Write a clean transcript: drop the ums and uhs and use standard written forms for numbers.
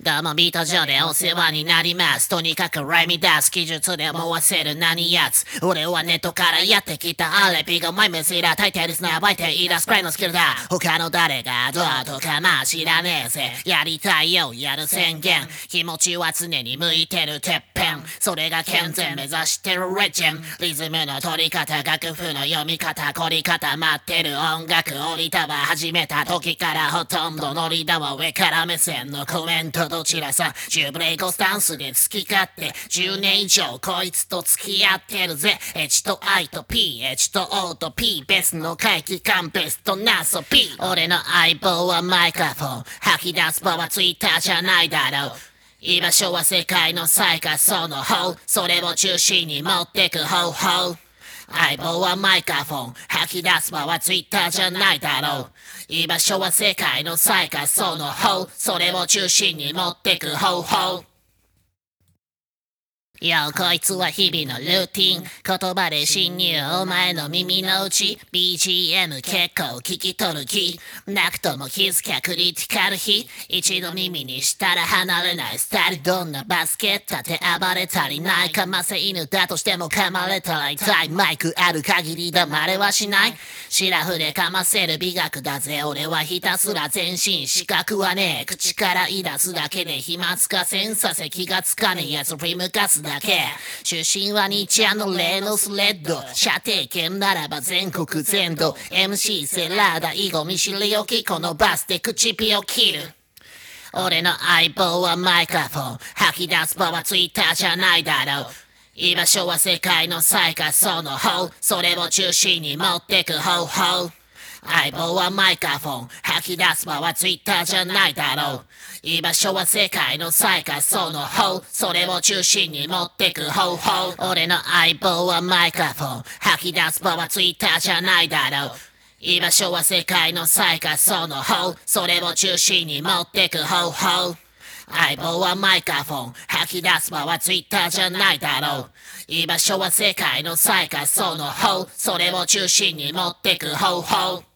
どうもビート上でお世話になります。とにかくライミ出す記述で思わせる何やつ。俺はネットからやってきたアレピがマイメスイラ大抵リスナーバイて言い出すくらいのスキルだ。他の誰がどうとかまあ知らねえぜ。やりたいよやる宣言。気持ちは常に向いてるてっぺん。それが健全目指してるレジェン。リズムの取り方楽譜の読み方凝り方待ってる音楽降りたわ始めた時からほとんどノリだわ上から目線のコメントどちらさ10ブレイクスタンスで好き勝手10年以上こいつと付き合ってるぜ H と I と P H と O と P ベスの回帰感ベストナソ P 俺の相棒はマイクロフォン吐き出す場はツイッターじゃないだろう居場所は世界の最下層の方それを中心に持ってく方法相棒はマイクロフォン吐き出す場はツイッターじゃないだろう居場所は世界の最下層の方それを中心に持ってく方法よこいつは日々のルーティン言葉で侵入お前の耳の内 BGM 結構聞き取る気なくとも気づきゃクリティカル日一度耳にしたら離れないスタイルどんなバスケットで暴れたりないかませ犬だとしても噛まれたら痛いマイクある限り黙れはしないシラフでかませる美学だぜ俺はひたすら全身視覚はねえ口から言い出すだけで飛沫かセンサせ気がつかねえやつ振り向かすだけ出身は日夜の例のスレッド射程圏ならば全国全土 MC セラーダ囲碁見知りおきこのバスで口火を切る俺の相棒はマイクロフォン吐き出す場はツイッターじゃないだろう居場所は世界の最下層の方それを中心に持ってく方法相棒はマイクロフォン吐き出す場はツイッターじゃないだろう居場所は世界の最下層の方それを中心に持ってく方法俺の相棒はマイクロフォン吐き出す場はツイッターじゃないだろう居場所は世界の最下層の方それを中心に持ってく方法相棒はマイクロフォン吐き出す場はツイッターじゃないだろう居場所は世界の最下層の方それを中心に持ってく方法